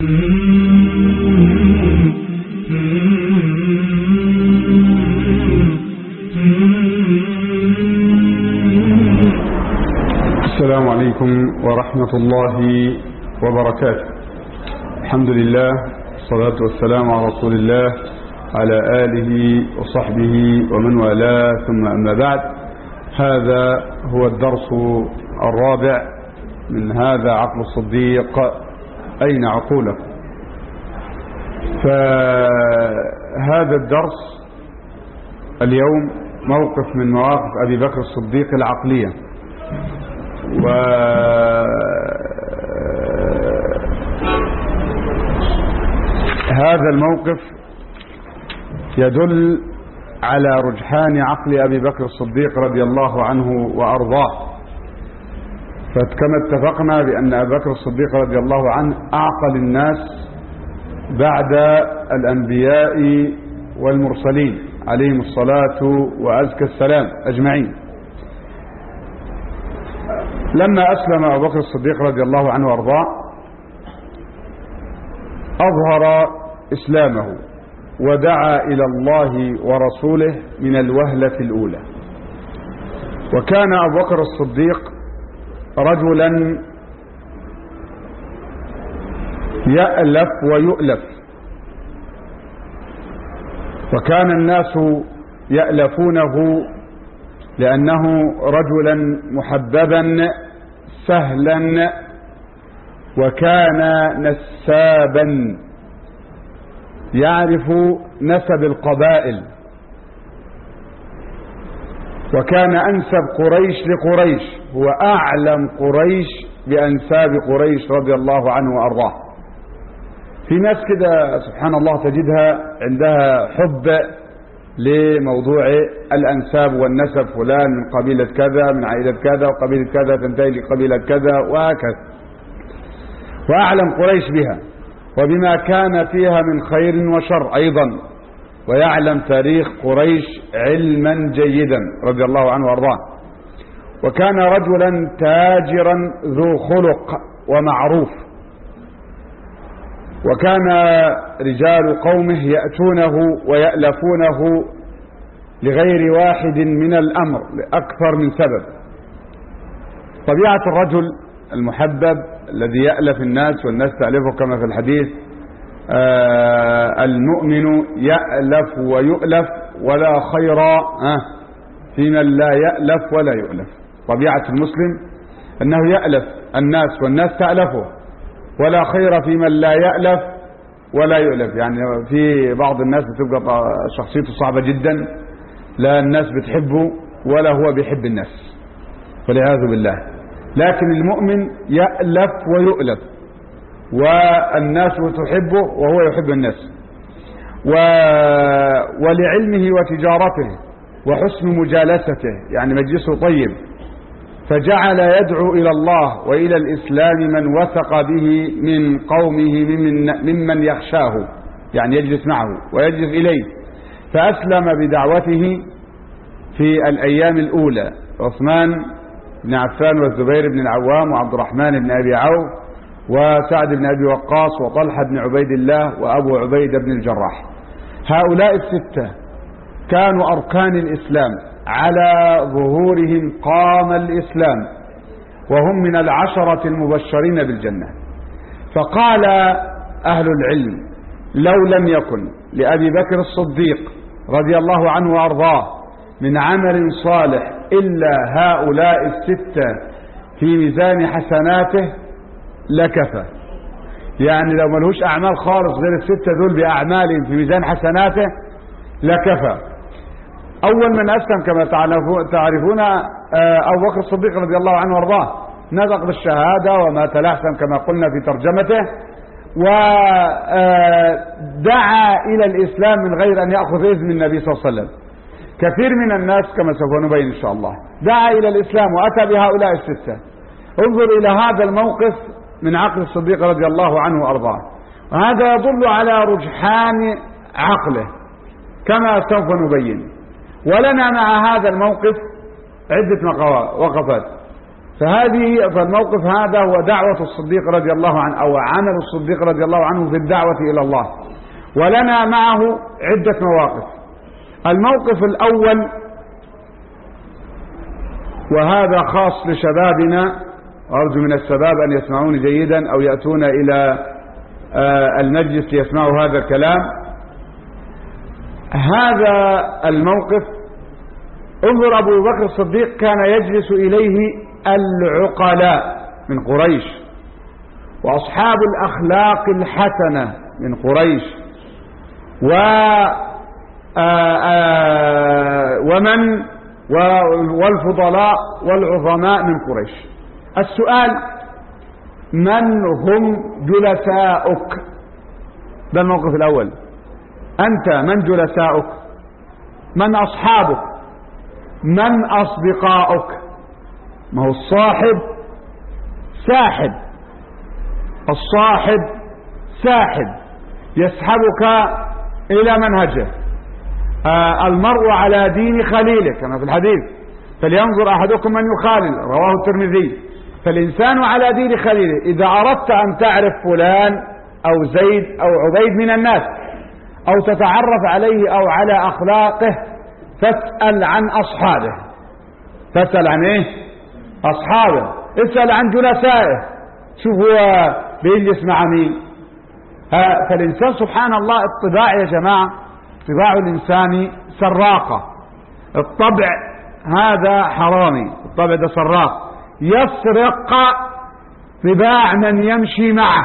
السلام عليكم ورحمة الله وبركاته. الحمد لله والصلاة والسلام على رسول الله على آله وصحبه ومن والاه، ثم أما بعد. هذا هو الدرس الرابع من هذا عقل الصديق، أين عقولكم؟ فهذا الدرس اليوم موقف من مواقف أبي بكر الصديق العقلية، وهذا الموقف يدل على رجحان عقل أبي بكر الصديق رضي الله عنه وأرضاه. فكما اتفقنا بأن أبي بكر الصديق رضي الله عنه أعقل الناس بعد الأنبياء والمرسلين عليهم الصلاة وأزكى السلام أجمعين. لما أسلم أبو بكر الصديق رضي الله عنه وأرضاه أظهر إسلامه ودعا إلى الله ورسوله من الوهلة الأولى. وكان أبو بكر الصديق رجلا يألف ويؤلف، وكان الناس يألفونه لأنه رجلا محببا سهلا، وكان نسابا يعرف نسب القبائل، وكان أنسب قريش لقريش، هو أعلم قريش بأنساب قريش رضي الله عنه وأرضاه. في ناس كده سبحان الله تجدها عندها حب لموضوع الأنساب والنسب، فلان من قبيلة كذا من عائلة كذا وقبيلة كذا تنتهي لقبيلة كذا وهكذا، وأعلم قريش بها وبما كان فيها من خير وشر أيضا، ويعلم تاريخ قريش علما جيدا رضي الله عنه وأرضاه. وكان رجلا تاجرا ذو خلق ومعروف، وكان رجال قومه يأتونه ويألفونه لغير واحد من الأمر لأكثر من سبب. طبيعة الرجل المحبب الذي يألف الناس والناس تألفه كما في الحديث، المؤمن يألف ويؤلف ولا خير في من لا يألف ولا يؤلف. طبيعة المسلم أنه يألف الناس والناس تألفه، ولا خير في من لا يألف ولا يؤلف. يعني في بعض الناس بتبقى شخصيته صعبة جدا، لا الناس بتحبه ولا هو بيحب الناس والعياذ بالله. لكن المؤمن يألف ويؤلف، والناس تحبه وهو يحب الناس. ولعلمه وتجارته وحسن مجالسته، يعني مجلسه طيب، فجعل يدعو إلى الله وإلى الإسلام من وثق به من قومه ممن يخشاه، يعني يجلس معه ويجلس إليه. فأسلم بدعوته في الأيام الأولى عثمان بن عفان والزبير بن العوام وعبد الرحمن بن أبي عوف وسعد بن أبي وقاص وطلحة بن عبيد الله وأبو عبيدة بن الجراح. هؤلاء الستة كانوا أركان الإسلام، على ظهورهم قام الإسلام، وهم من العشرة المبشرين بالجنة. فقال أهل العلم: لو لم يكن لأبي بكر الصديق رضي الله عنه وأرضاه من عمل صالح إلا هؤلاء الستة في ميزان حسناته لكفى. يعني لو ملهوش أعمال خالص غير الستة دول بأعمالهم في ميزان حسناته لكفى. أول من أسلم كما تعرفون أبو بكر الصديق رضي الله عنه وارضاه، نطق بالشهادة ومات لحسن كما قلنا في ترجمته، ودعا إلى الإسلام من غير أن يأخذ إذن النبي صلى الله عليه وسلم. كثير من الناس كما سوف نبين إن شاء الله دعا إلى الإسلام وأتى بهؤلاء الستة. انظر إلى هذا الموقف من عقل الصديق رضي الله عنه وأرضاه، وهذا يدل على رجحان عقله كما سوف نبين. ولنا مع هذا الموقف عدة وقفات. فالموقف هذا هو دعوة الصديق رضي الله عنه، أو عمل الصديق رضي الله عنه في الدعوة إلى الله. ولنا معه عدة مواقف. الموقف الأول، وهذا خاص لشبابنا، وأرجو من الشباب أن يسمعوني جيدا أو يأتون إلى المجلس ليسمعوا هذا الكلام. هذا الموقف، انظر، أبو بكر الصديق كان يجلس إليه العقلاء من قريش، وأصحاب الأخلاق الحسنة من قريش، والفضلاء والعظماء من قريش. السؤال: من هم جلساؤك؟ ده الموقف الأول. أنت من جلساؤك؟ من أصحابك؟ من أصدقاؤك؟ ما هو الصاحب ساحب، الصاحب ساحب يسحبك إلى منهجه. المرء على دين خليله كما في الحديث، فلينظر أحدكم من يخالل، رواه الترمذي. فالإنسان على دين خليله. إذا أردت أن تعرف فلان أو زيد أو عبيد من الناس، أو تتعرف عليه أو على أخلاقه، فاسأل عن أصحابه. تسأل عن إيه؟ أصحابه. اسأل عن جلسائه، شوف هو بيجلس مع مين. فالإنسان سبحان الله، الطباع يا جماعة، طباع الإنسان سراقة. الطبع هذا حرامي، الطبع ده سراق، يسرق طباع من يمشي معه.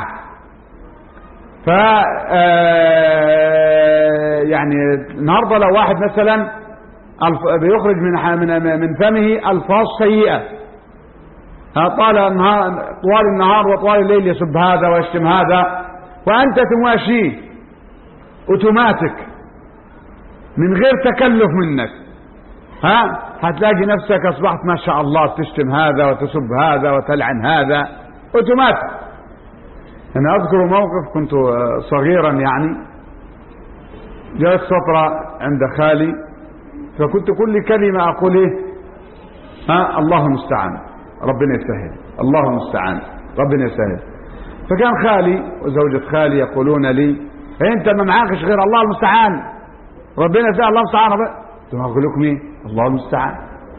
يعني النهارده لو واحد مثلا بيخرج من فمه ألفاظ سيئة، طوال النهار وطوال الليل يسب هذا ويشتم هذا، وأنت تماشيه اوتوماتيك من غير تكلف منك، هتلاقي نفسك أصبحت ما شاء الله تشتم هذا وتسب هذا وتلعن هذا اوتوماتيك. أنا أذكر موقف، كنت صغيرا يعني، جاءت فترة عند خالي، فكنت كل كلمة أقول إيه؟ الله المستعان، ربنا يسهل، الله المستعان، ربنا يسهل. فكان خالي وزوجة خالي يقولون لي: أنت ما معاكش غير الله المستعان، ربنا يسهل، الله المستعان، قلت أقول لكم إيه؟ الله المستعان.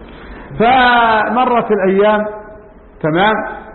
فمرت الأيام، تمام،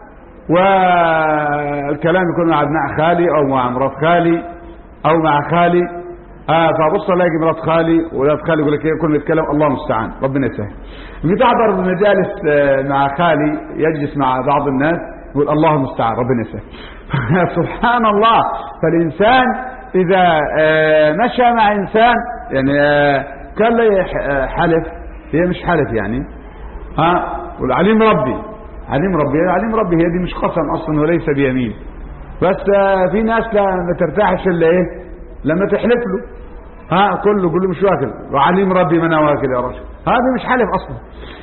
والكلام يكون مع ابناء خالي أو مع مرات خالي أو مع خالي، فبص الاقي مرات خالي وولاد خالي يقول لك ايه، كل يتكلم الله المستعان، ربنا يسهل. بتحضر المجالس مع خالي، يجلس مع بعض الناس يقول الله المستعان، ربنا يسهل. سبحان الله. فالإنسان إذا مشى مع إنسان، يعني كان لي حلف، هي مش حلف يعني، والعليم ربي، عليم ربي، عليم ربي، هي دي مش قسم أصلا وليس بيمين، بس في ناس ما ترتاحش إلا إيه لما تحلف له، كله يقول له مش واكل، وعليم ربي ما انا واكل يا رجل، هذا مش حلف اصلا.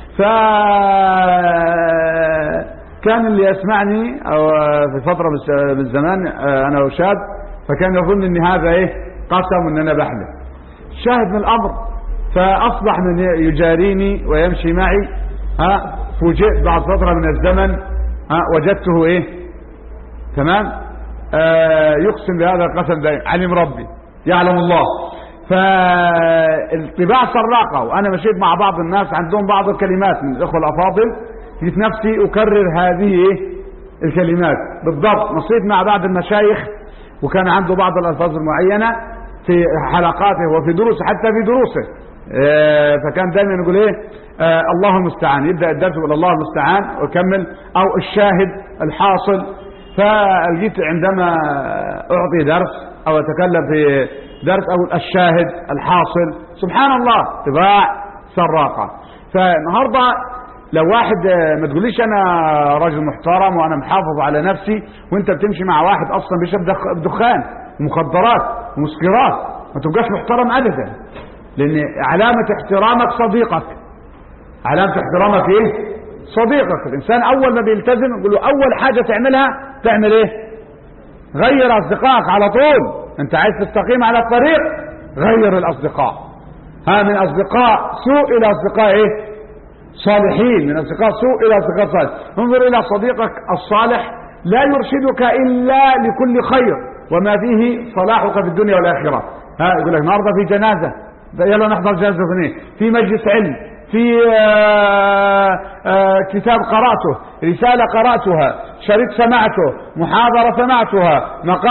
فكان اللي يسمعني او في فتره من الزمان انا وشاب، فكان يظن ان هذا ايه قسم ان انا بحلف. شاهد من الامر، فاصبح من يجاريني ويمشي معي، فوجئت بعد فتره من الزمن وجدته ايه، تمام، يقسم بهذا القسم دائما، علم ربي، يعلم الله. فالطباع سراقة. وأنا مشيت مع بعض الناس عندهم بعض الكلمات من الإخوة الأفاضل، جيت نفسي أكرر هذه الكلمات بالضبط. مشيت مع بعض المشايخ وكان عنده بعض الألفاظ المعينة في حلقاته وفي دروسه، حتى في دروسه، فكان دائما يقول ايه، الله المستعان، يبدأ الدرس يقول الله المستعان ويكمل، أو الشاهد الحاصل. فجيت عندما أعطي درس أو أتكلم في درس أو الشاهد الحاصل، سبحان الله، طباع سراقة. فالنهاردة لو واحد، ما تقوليش أنا راجل محترم وأنا محافظ على نفسي وأنت بتمشي مع واحد أصلا بيشرب دخان ومخدرات ومسكرات، ما تبقاش محترم أبدا، لأن علامة احترامك صديقك، علامة احترامك إيه؟ صديقك. الإنسان أول ما بيلتزم يقول له أول حاجة تعملها تعمل إيه؟ غير أصدقائك على طول. أنت عايز تستقيم على الطريق، غير الأصدقاء، من أصدقاء سوء إلى أصدقاء إيه؟ صالحين، من أصدقاء سوء إلى أصدقاء صالح. انظر إلى صديقك الصالح لا يرشدك إلا لكل خير وما فيه صلاحك في الدنيا والآخرة. يقول لك النهارده في جنازة، يلا نحضر جنازة فلانية، في مجلس علم، في كتاب قرأته، رسالة قرأتها، شريط سمعته، محاضرة سمعتها،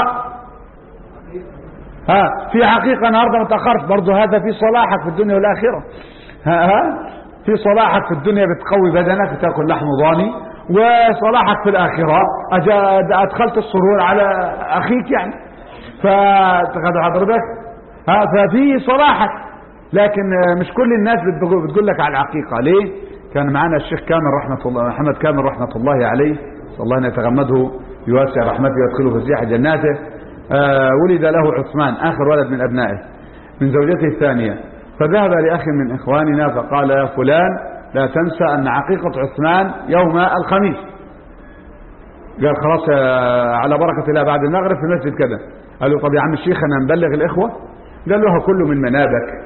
في حقيقة النهارده متأخرت، برضه هذا في صلاحك في الدنيا والآخرة. في صلاحك في الدنيا بتقوي بدنك بتاكل لحم ضاني، وصلاحك في الآخرة أدخلت السرور على أخيك يعني، فتخذ حضرتك ففي صلاحك. لكن مش كل الناس بتقول لك على الحقيقة. ليه؟ كان معنا الشيخ كامل رحمة الله، محمد كامل رحمة الله عليه، صلى الله أن يتغمده بواسع رحمته ويدخله فسيح جناته. ولد له عثمان آخر ولد من أبنائه من زوجته الثانية، فذهب لأخ من إخواننا فقال يا فلان لا تنسى أن عقيقة عثمان يوم الخميس. قال خلاص على بركة الله بعد المغرب في المسجد كذا. قال له طب يا عم الشيخ أنا نبلغ الإخوة؟ قال له كله من منابك.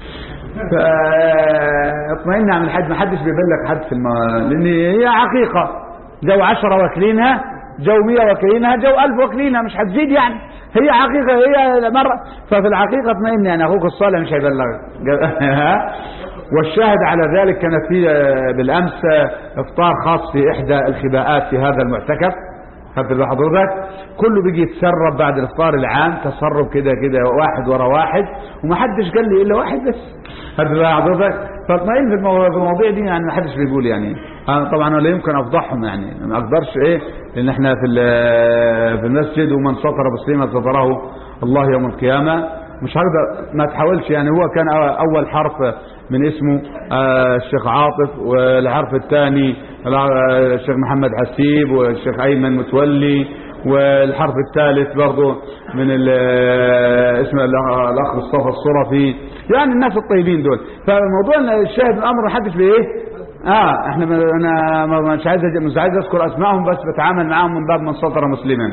فاطمئن عن الحج، ما حدش بيبلغ حد في لأن هي عقيقة، جو 10 واكلينها، جو 100 واكلينها، جو 1000 واكلينها، مش هتزيد يعني، هي حقيقة هي مرة. ففي الحقيقة اطمئن يعني أخوك الصالح مش هيبلغك. والشاهد على ذلك كان في بالأمس إفطار خاص في إحدى الخباءات في هذا المعتكف، خدت حضرتك، كله بيجي يتسرب بعد الإفطار العام، تسرب كده كده واحد ورا واحد، ومحدش قال لي إلا واحد بس، خدت حضرتك. فاطمئن في المواضيع دي يعني، ما حدش بيقول يعني. طبعا لا يمكن أفضحهم يعني، ما أقدرش لأن احنا في المسجد، ومن سطر مسلما سطره الله يوم القيامة. مش هقدر، ما تحاولش يعني. هو كان أول حرف من اسمه الشيخ عاطف، والحرف الثاني الشيخ محمد حسيب، والشيخ أيمن متولي، والحرف الثالث برضه من اسم الأخ مصطفى الصرفي، يعني الناس الطيبين دول. فالموضوع الشاهد الأمر ما حدش بإيه احنا انا مش عايز اذكر اسمائهم، بس بتعامل معاهم من باب من سطر مسلما.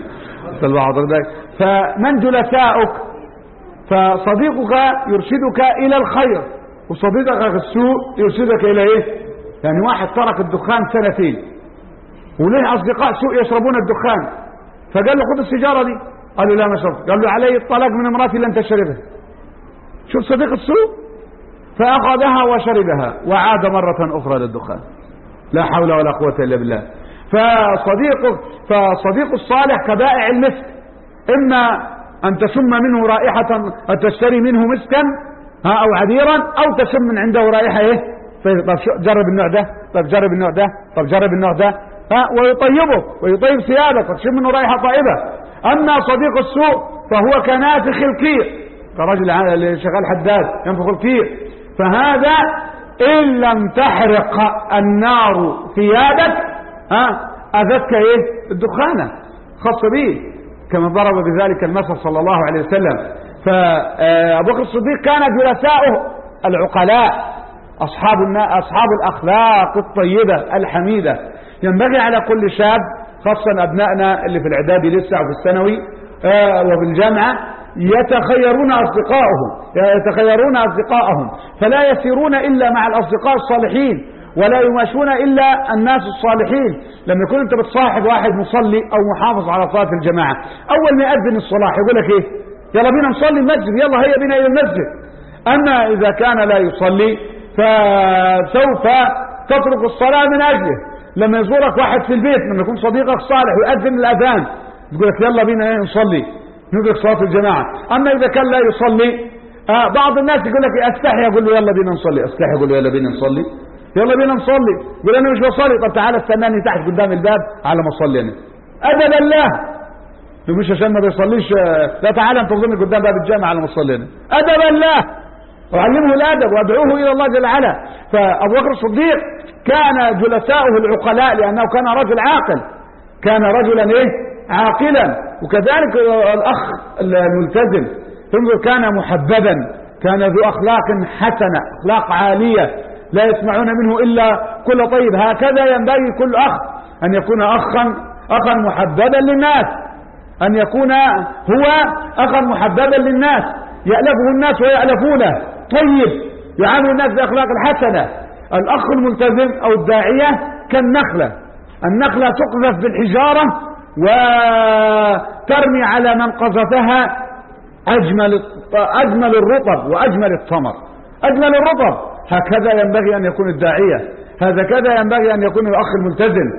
فمن جلساؤك؟ فصديقك يرشدك الى الخير، وصديقك السوء يرشدك الى ايه؟ يعني واحد ترك الدخان 2 سنين وليه اصدقاء سوء يشربون الدخان، فقال له خذ السيجاره دي، قال له لا ما اشرب، قال له علي الطلاق من امراتي لن تشربها. شوف صديق السوء، فأخذها وشربها وعاد مرة أخرى للدخان. لا حول ولا قوة إلا بالله. فصديق الصالح كبائع المسك، إما أن تشم منه رائحة، تشتري منه مسكا أو عبيرا، أو تشم من عنده رائحة إيه؟ طب جرب النوع ده، طب جرب النوع ده، طب جرب النوع ده، ويطيبه ويطيب ثيابك وتشم منه رائحة طيبة. أما صديق السوء فهو كنافخ الكير، كرجل اللي شغال حداد ينفخ الكير، فهذا إن لم تحرق النار ثيابك أذتك إيه؟ الدخانة خاصة به، كما ضرب بذلك المثل صلى الله عليه وسلم. فأبو بكر الصديق كان جلساؤه العقلاء، أصحاب الأخلاق الطيبة الحميدة. ينبغي على كل شاب، خاصة أبنائنا اللي في الإعدادي لسه وفي الثانوي وفي الجامعة، يتخيرون أصدقائهم، فلا يسيرون إلا مع الأصدقاء الصالحين، ولا يماشون إلا الناس الصالحين. لما يكون أنت بتصاحب واحد مصلي أو محافظ على صلاة الجماعة، أول ما يأذن الصلاة يقول لك إيه؟ يلا بينا نصلي المسجد، يلا هيا بينا إلى المسجد. أما إذا كان لا يصلي فسوف تترك الصلاة من أجله. لما يزورك واحد في البيت، لما يكون صديقك صالح ويأذن الأذان، يقول لك يلا بينا نصلي، ندرك صلاة الجماعة. أما إذا كان لا يصلي، بعض الناس يقول لك أستحي، أقول له يلا بينا نصلي، أستحي أقول له يلا بينا نصلي، يلا بينا نصلي، يقول أنا مش بصلي، طب تعالى استناني تحت قدام الباب على ما أصلي أنا. أدب الله، مش عشان ما بيصليش لا تعالى انتظرني قدام باب الجامع على ما أصلي أنا. أدب الله، وعلمه الأدب وأدعوه إلى الله جل وعلا. فأبو بكر الصديق كان جلساؤه العقلاء، لأنه كان رجل عاقل، كان رجلا إيه؟ عاقلا. وكذلك الأخ الملتزم، انظر كان محببا، كان ذو أخلاق حسنة، أخلاق عالية، لا يسمعون منه إلا كل طيب. هكذا ينبغي كل أخ أن يكون أخا محببا للناس، أن يكون هو أخا محببا للناس، يألفه الناس ويألفونه، طيب، يعامل الناس بأخلاق الحسنة. الأخ الملتزم أو الداعية كالنخلة، النخلة تقذف بالحجارة وترمي على من قذفها أجمل الرطب وأجمل الثمر. أجمل الرطب هكذا ينبغي أن يكون الداعية، هكذا ينبغي أن يكون الأخ الملتزم.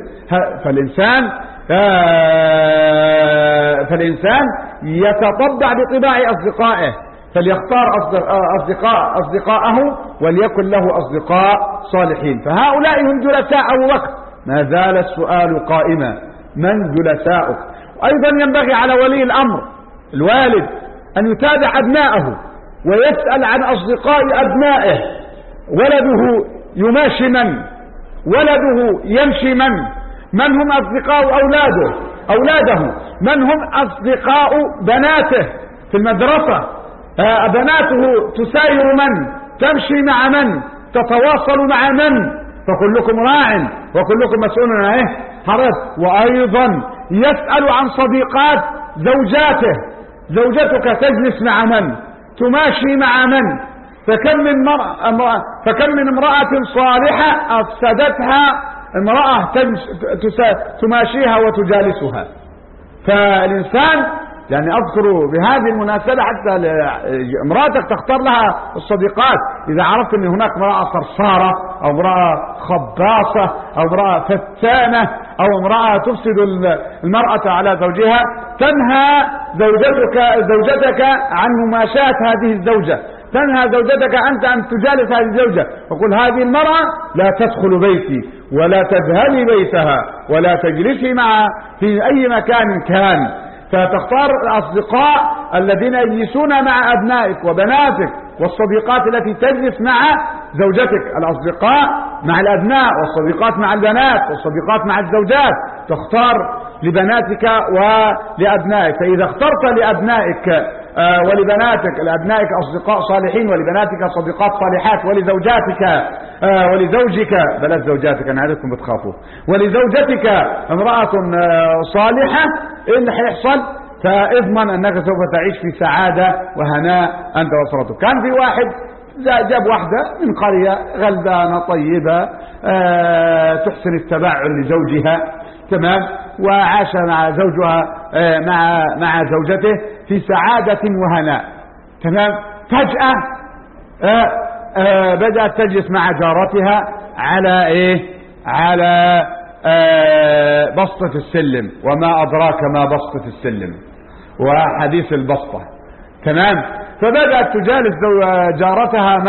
فالإنسان يتطبع بطباع أصدقائه، فليختار أصدقاءه وليكن له أصدقاء صالحين. فهؤلاء هم جلساء أبو بكر. ما زال السؤال قائما: من جلساؤك؟ أيضا ينبغي على ولي الأمر الوالد أن يتابع أبنائه ويسأل عن أصدقاء أبنائه. ولده يماشي من؟ ولده يمشي من هم أصدقاء أولاده؟ من هم أصدقاء بناته في المدرسة؟ بناته تساير من؟ تمشي مع من؟ تتواصل مع من؟ فكلكم راع وكلكم مسؤول عن حرص. وأيضا يسأل عن صديقات زوجاته. زوجتك تجلس مع من؟ تماشي مع من؟ فكم من امرأة صالحة أفسدتها امرأة تماشيها وتجالسها. فالإنسان يعني أذكر بهذه المناسبة حتى امرأتك تختار لها الصديقات. إذا عرفت أن هناك امرأة صرصارة أو امرأة خباصة أو امرأة فتانة أو امرأة تفسد المرأة على زوجها، تنهى زوجتك عن مماشاة هذه الزوجة، تنهى زوجتك أنت أن تجالس هذه الزوجة، وقل هذه المرأة لا تدخل بيتي ولا تذهبي بيتها ولا تجلسي معها في أي مكان كان. فتختار الأصدقاء الذين يجلسون مع أبنائك وبناتك، والصديقات التي تجلس مع زوجتك. الأصدقاء مع الأبناء والصديقات مع البنات والصديقات مع الزوجات. تختار لبناتك ولأبنائك. فإذا اخترت لأبنائك ولبناتك لأبنائك أصدقاء صالحين ولبناتك صديقات صالحات ولزوجك بلاش زوجاتك أنا عارفكم بتخافوا، ولزوجتك امرأة صالحة، إيه اللي هيحصل؟ فاضمن أنك سوف تعيش في سعادة وهناء أنت وأسرتك. كان في واحد جاب واحدة من قرية غلبانة طيبة تحسن التبعل لزوجها، تمام، وعاش مع زوجها مع زوجته في سعادة وهناء، تمام. فجأة بدأت تجلس مع جارتها على على بسطة السلم، وما أدراك ما بسطة السلم وحديث البسطة، تمام. فبدأت تجالس جارتها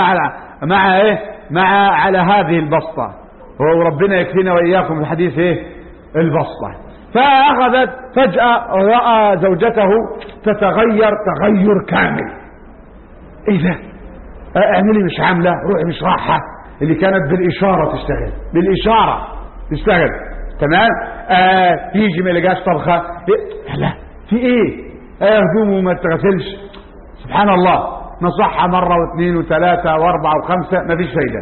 مع على هذه البسطة، وربنا يكفينا وإياكم الحديث البسطة. فأخذت فجأة رأى زوجته تتغير تغير كامل. إيه ده؟ اعملي مش عاملة، روحي مش راحة. اللي كانت بالإشارة تشتغل، تمام. يجي ما يلقاش طبخة، لا في ايه؟ هدومه ما تغسلش، سبحان الله. نصحها مرة واثنين وثلاثة واربعة وخمسة ما فيش فايدة.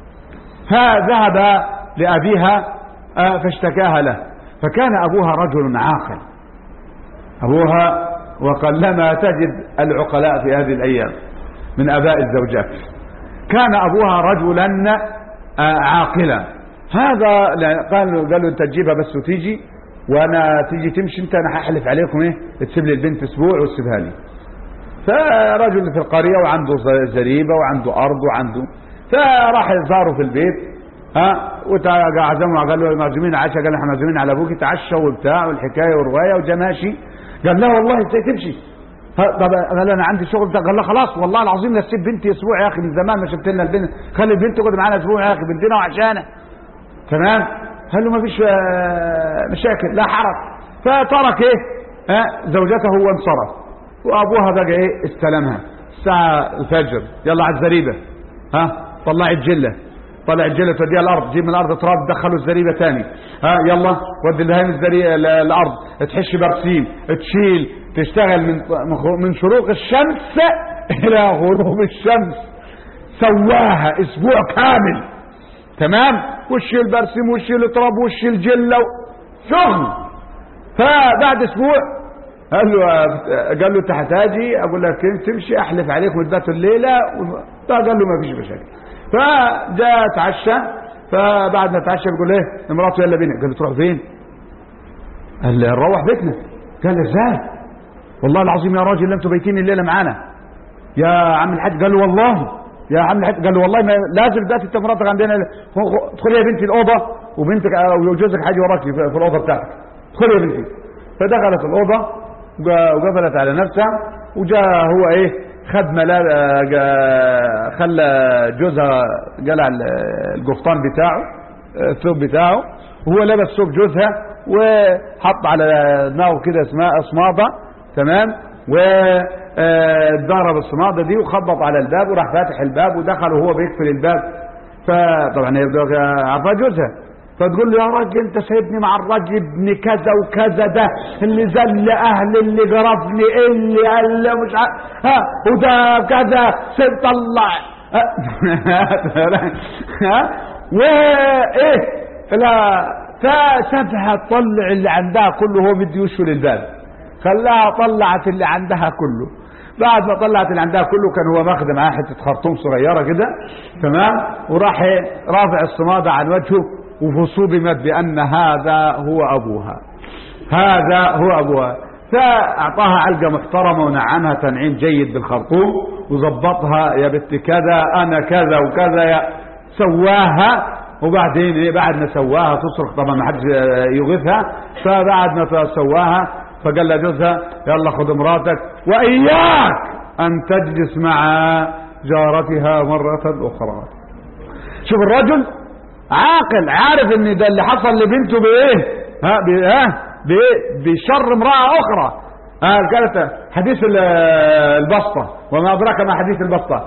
فذهب لأبيها فاشتكاها له. فكان أبوها رجل عاقل، أبوها وقلما تجد العقلاء في هذه الأيام من أباء الزوجات. كان أبوها رجلا عاقلا. هذا قالوا انت تجيبها بس وتيجي، وانا تيجي تمشي انت، انا هحلف عليكم تسيب لي البنت اسبوع وتسيبها لي. فرجل في القرية وعنده زريبة وعنده ارض وعنده، فراح يزاره في البيت وعزموا، قال له معزومين عشاء، قال له احنا معزومين على ابوك، تعشوا وبتاع والحكايه والروايه وجماشي. قال له والله ازاي تمشي؟ طب قال انا عندي شغل. قال له خلاص والله العظيم لا تسيب بنتي اسبوع يا اخي، من زمان ما شفت لنا البنت، خلي البنت تقعد معانا اسبوع يا اخي، بنتنا وعشانه، تمام. قال له ما فيش مشاكل، لا حرج. فترك زوجته وانصرف، وابوها بقى استلمها الساعه الفجر، يلا على الزريبه، طلع الجله توديها الارض، جيب من الارض تراب تدخلوا الزريبه ثاني، يلا ودي لها الارض، تحش برسيم، تشيل، تشتغل من شروق الشمس الى غروب الشمس. سواها اسبوع كامل، تمام. وش البرسيم وش التراب وش الجله شغل. فبعد اسبوع قال له تحتاجي اقول لك تمشي، احلف عليكم تباتوا الليله. قال له ما فيش مشاكل. فجاء اتعشى، فبعد ما اتعشى بيقول ايه امراته يلا بينا. قال تروح فين؟ قال نروح بيتنا. قال ازاي؟ والله العظيم يا راجل انتوا بايتين الليله معانا يا عم الحاج. قال له والله يا عم الحاج. قال له والله ما لازم دلوقتي انت مراتك عندنا. ادخلي يا بنتي الاوضه وبنتك وجوزك حاجه وراك في الاوضه بتاعتك. ادخلي يا بنتي. فدخلت الاوضه وقفلت على نفسها، وجاء هو ايه خد خلى جوزها قلع القفطان بتاعه الثوب بتاعه، وهو لبس ثوب جوزها وحط على دماغه كده اسماضه تمام، وضرب الصماده دي وخبط على الباب وراح فاتح الباب ودخل وهو بيقفل الباب. فطبعا هي عارفه جوزها، فتقول له يا راجل انت سايبني مع الراجل ابن كذا وكذا ده اللي زل اهل اللي جرفني اللي قال مش عارف ها وده كذا سيب طلع ها وايه لا فسابها تطلع اللي عندها كله، هو بدي وشه للباب خلاها طلعت اللي عندها كله. بعد ما طلعت اللي عندها كله كان هو ماخذ معاه حته خرطوم صغيره كده تمام، وراح رافع الصماده عن وجهه وصدمت بأن هذا هو أبوها، هذا هو أبوها. فأعطاها علقة محترمة ونعمها تنعيم جيد بالخرطوم وظبطها يا بنت كذا أنا كذا وكذا يا سواها. وبعدين بعد ما سواها تصرخ طبعا ما حدش يغيثها، فبعد ما سواها فقال لها جوزها يلا خذ مراتك وإياك أن تجلس مع جارتها مرة أخرى. شوف الرجل عاقل عارف ان ده اللي حصل لبنته بايه بشر امرأة اخرى. كانت حديث البسطة وما ادراك ما حديث البسطة.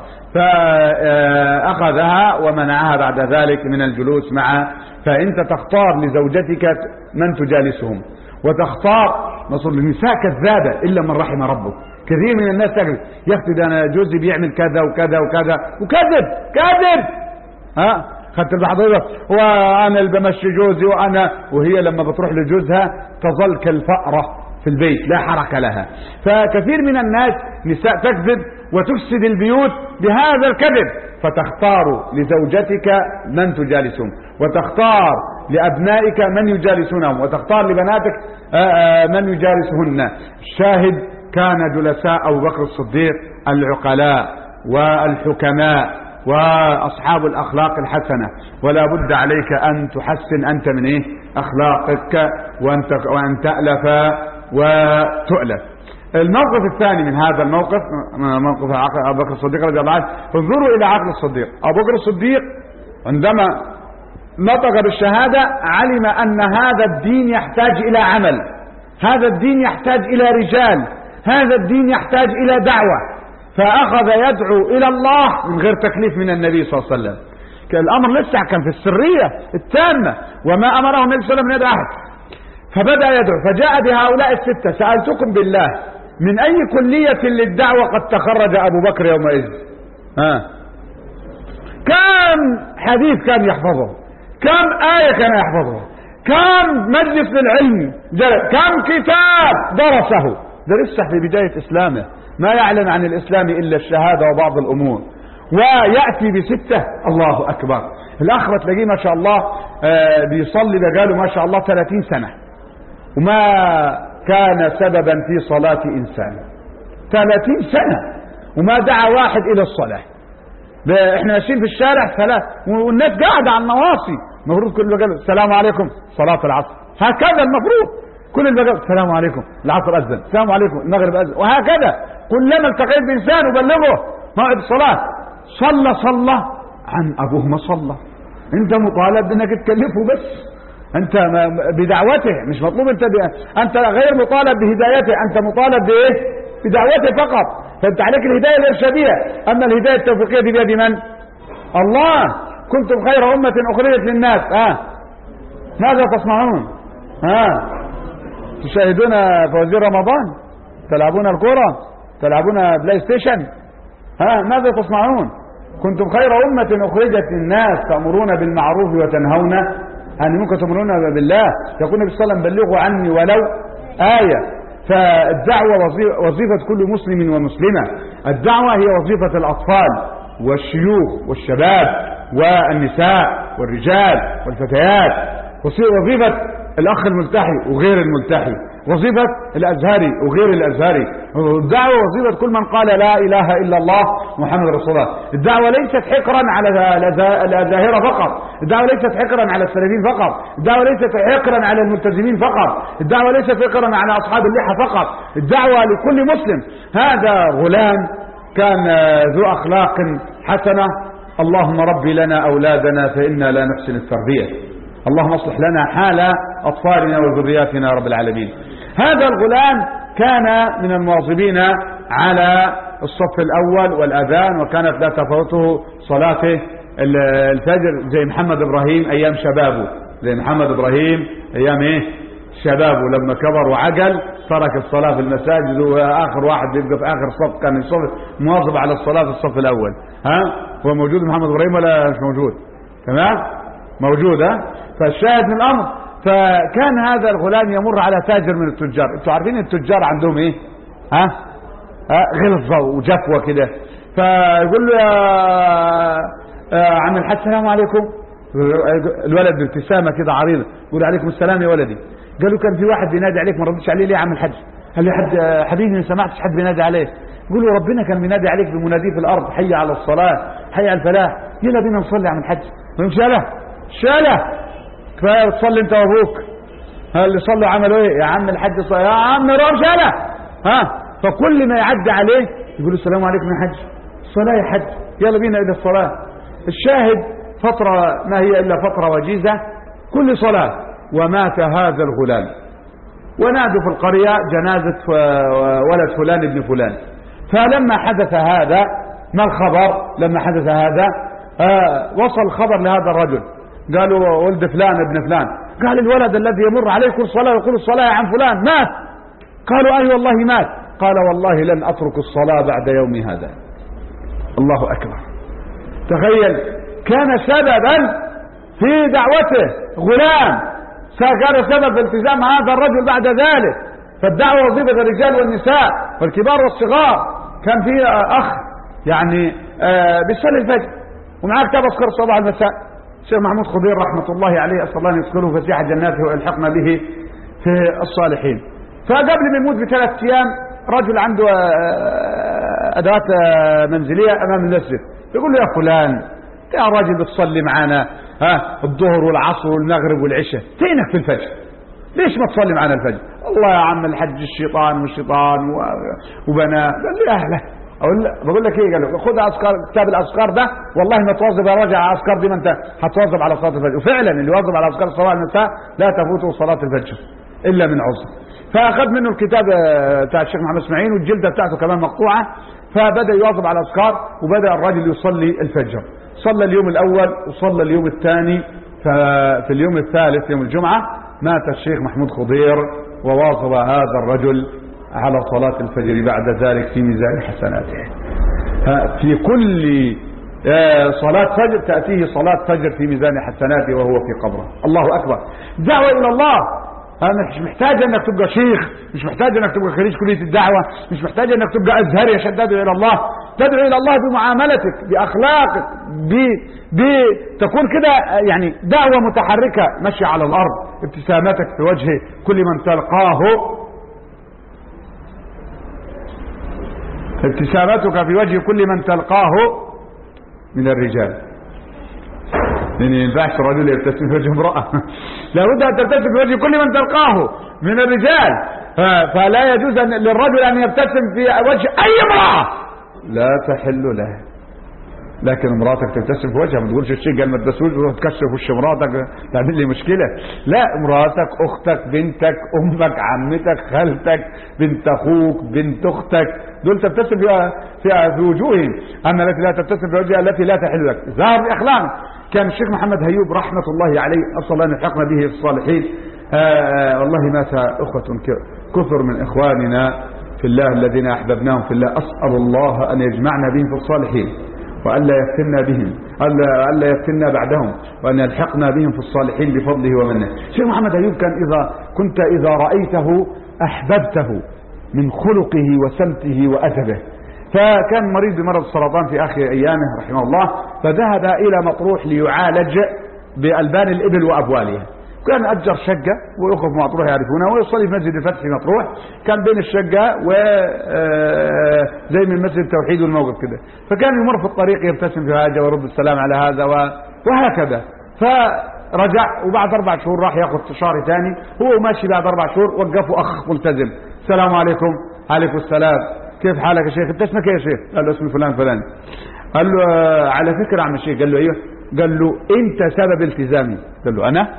فاخذها ومنعها بعد ذلك من الجلوس معه. فانت تختار لزوجتك من تجالسهم، وتختار نصر النساء كذابة الا من رحم ربك. كثير من الناس تقول يا اختي ده انا جوزي بيعمل كذا وكذا وكذا وكذب كذب خدت بحضرتك وانا اللي بمشي جوزي وانا، وهي لما بتروح لجوزها تظل كالفأرة في البيت لا حركة لها. فكثير من الناس نساء تكذب وتفسد البيوت بهذا الكذب. فتختار لزوجتك من تجالسهم، وتختار لأبنائك من يجالسونهم، وتختار لبناتك من يجالسهن. الشاهد كان جلساء أبو بكر الصديق العقلاء والحكماء وأصحاب الأخلاق الحسنة، ولا بد عليك أن تحسن أنت من إيه أخلاقك وأن تألف وتؤلف. الموقف الثاني من هذا الموقف موقف أبو بكر الصديق رضي الله عنه. انظروا إلى عقل الصديق. أبو بكر الصديق عندما نطق بالشهادة علم أن هذا الدين يحتاج إلى عمل، هذا الدين يحتاج إلى رجال، هذا الدين يحتاج إلى دعوة. فأخذ يدعو إلى الله من غير تكليف من النبي صلى الله عليه وسلم. كان الأمر لسه كان في السرية التامة وما أمره النبي صلى الله عليه وسلم أن يدعو أحد. فبدأ يدعو فجاء بهؤلاء الستة. سألتكم بالله من أي كلية للدعوة قد تخرج أبو بكر يومئذ؟ كم حديث كان يحفظه، كم آية كان يحفظها، كم مجلس للعلم، كم كتاب درسه. ده لسه في بداية إسلامه، ما يعلم عن الإسلام إلا الشهادة وبعض الأمور، ويأتي بستة. الله أكبر. الآخرة تلاقيه ما شاء الله بيصلي بقاله ما شاء الله 30 سنة وما كان سببا في صلاة إنسان. 30 سنة وما دعا واحد إلى الصلاة. احنا ماشيين في الشارع صلاة والناس قاعدة على النواصي، المفروض كل بقى السلام عليكم صلاة العصر، هكذا المفروض كل البقى السلام عليكم العصر أذن، السلام عليكم المغرب أذن، وهكذا كلما التقيت بإنسان وبلغه موعد الصلاة صلى عن أبوه ما صلى. أنت مطالب بأنك تكلفه بس، أنت بدعوته، مش مطلوب أنت غير مطالب بهدايته، أنت مطالب بإيه؟ بدعوته فقط. فأنت عليك الهداية الإرشادية، أما الهداية التوفيقية دي بيد من؟ الله. كنتم خير أمة أخرجت للناس. ماذا تصنعون؟ تشاهدون فوازير رمضان، تلعبون الكرة، تلعبون بلاي ستيشن، ماذا تصنعون؟ كنتم خير أمة أخرجت للناس تأمرون بالمعروف وتنهون عن المنكر وتؤمنون بالله. يقول النبي صلى الله عليه وسلم بلغوا عني ولو آية. فالدعوة وظيفة كل مسلم ومسلمة. الدعوة هي وظيفة الأطفال والشيوخ والشباب والنساء والرجال والفتيات، وظيفة الأخ الملتحي وغير الملتحي، وظيفة الأزهري وغير الأزهري، الدعوة وظيفة كل من قال لا إله إلا الله محمد رسول الله. الدعوة ليست حقرا على الأزاهرة فقط، الدعوة ليست حقرا على السلفيين فقط، الدعوة ليست حقرا على الملتزمين فقط، الدعوة ليست حقرا على أصحاب اللحى فقط، الدعوة لكل مسلم. هذا غلام كان ذو أخلاق حسنة. اللهم ربي لنا أولادنا فإنا لا نحسن التربية، اللهم اصلح لنا حال أطفالنا وذرياتنا يا رب العالمين. هذا الغلام كان من المواظبين على الصف الأول والأذان، وكانت لا تفوته صلاة الفجر، زي محمد إبراهيم أيام شبابه، زي محمد إبراهيم أيام شبابه لما كبر وعقل ترك الصلاة في المساجد، وآخر واحد يبقى في آخر صف كان مواظب على الصلاة في الصف الأول. هو موجود محمد إبراهيم ولا مش موجود؟ تمام موجود. فالشاهد من الأمر، فكان هذا الغلام يمر على تاجر من التجار. انتوا عارفين التجار عندهم ايه؟ غلظة وجفوة كده. فيقول له يا عم الحاج السلام عليكم. الولد بابتسامة كده عريضة يقول عليكم السلام يا ولدي. قالوا كان في واحد بينادي عليك ما ردتش عليه ليه يا عم الحاج؟ قال لي حبيبي ما سمعتش حد بينادي عليك. يقول له ربنا كان بينادي عليك بمناديه في الارض، حي على الصلاة حي على الفلاح. يلا بينا نصلي يا عم الحاج. شاله كفايه تصلي انت وابوك. اللي صلوا عملوا ايه يا عم الحاج؟ يا عم روح شاله. فكل ما يعدي عليه يقول السلام عليكم يا حاج. الصلاه يا حاج، يلا بينا الى الصلاه. الشاهد فتره ما هي الا فتره وجيزه، كل صلاه ومات هذا الغلام. ونادوا في القريه جنازه ولد فلان ابن فلان. فلما حدث هذا، ما الخبر لما حدث هذا؟ وصل الخبر لهذا الرجل، قالوا ولد فلان ابن فلان. قال الولد الذي يمر عليه كل صلاة يقول الصلاة يا عم فلان مات. قالوا أي والله مات. قال والله لن أترك الصلاة بعد يومي هذا. الله أكبر. تخيل، كان سببا في دعوته، غلام كان سبب في التزام هذا الرجل بعد ذلك. فالدعوة وظيفة الرجال والنساء والكبار والصغار. كان في أخ يعني بيصلي الفجر ومعاه كتاب أذكار الصباح والمساء، الشيخ محمود خضير رحمة الله عليه، أسأل الله أن يدخله فسيح جناته ويلحقنا به في الصالحين. فقبل ما يموت ب3 أيام رجل عنده أدوات منزلية أمام المسجد، يقول له يا فلان يا راجل بتصلي معنا الظهر والعصر والمغرب والعشاء، فينك في الفجر؟ ليش ما تصلي معنا الفجر؟ والله يا عم الحج الشيطان وبناه. قال لي أهلا. بقول لك ايه؟ قال له خد اذكار كتاب الاذكار ده، والله ما تواظب يا راجل على الاذكار دي، ما انت هتواظب على صلاه الفجر. وفعلا اللي يواظب على اذكار الصباح والمساء لا تفوته صلاه الفجر الا من عذر. فاخذ منه الكتاب بتاع الشيخ محمد اسماعيل والجلده بتاعته كمان مقطوعه، فبدا يواظب على الاذكار، وبدا الرجل يصلي الفجر. صلى اليوم الاول وصلى اليوم الثاني. ففي اليوم الثالث يوم الجمعه مات الشيخ محمود خضير، وواظب هذا الرجل على صلاة الفجر بعد ذلك في ميزان حسناته. في كل صلاة فجر تأتيه صلاة فجر في ميزان حسناته وهو في قبره. الله أكبر. دعوة إلى الله مش محتاج أنك تبقى شيخ، مش محتاج أنك تبقى خريج كلية الدعوة، مش محتاج أنك تبقى أزهري عشان تدعو إلى الله. تدعو إلى الله بمعاملتك، بأخلاقك، تكون كده يعني دعوة متحركة ماشية على الأرض. ابتسامتك في وجه كل من تلقاه، ابتسامتك في وجه كل من تلقاه من الرجال. لأن ما ينفعش الرجل يبتسم في وجه امرأة، لابد أن تبتسم في وجه كل من تلقاه من الرجال. فلا يجوز للرجل أن يبتسم في وجه أي امرأة، لا تحل له. لكن امرأتك تبتسم في وجهها، ما تقولش الشيء قال ما تبتسمش وتكشف وش امرأتك تعمل لي مشكلة. لا، امرأتك، أختك، بنتك، أمك، عمتك، خالتك، بنت أخوك، بنت أختك، دول تبتسم في وجوههم. أما التي لا تبتسم في وجهها التي لا تحل لك. ظهر بأخلاق. كان الشيخ محمد هيوب رحمة الله عليه، أسأل الله أن يلحقنا به في الصالحين. والله مات أخوة كثر من إخواننا في الله الذين أحببناهم في الله. أسأل الله أن يجمعنا بهم في الصالحين، وألا يفتنا بهم، ألا يفتنا بعدهم، وأن يلحقنا بهم في الصالحين بفضله ومنه. الشيخ محمد أيوب كان كنت إذا رأيته أحببته من خلقه وسمته وأدبه. فكان مريض بمرض السرطان في آخر أيامه رحمه الله، فذهب إلى مطروح ليعالج بألبان الإبل وأبوالها. كان أجر شقة ويخف مطروح يعرفونها، ويصلي في مسجد الفتح في مطروح، كان بين الشقة وزي من مسجد التوحيد والموقف كده، فكان يمر في الطريق يبتسم في هذا ويرد السلام على هذا وهكذا. فرجع وبعد 4 شهور راح ياخذ استشاري ثاني، هو ماشي بعد 4 شهور وقفه أخ ملتزم، السلام عليكم. عليكم السلام، كيف حالك يا شيخ؟ انت اسمك ايه يا شيخ؟ قال له اسمي فلان فلان. قال له على فكرة عم الشيخ. قال له ايوه. قال له انت سبب التزامي. قال له انا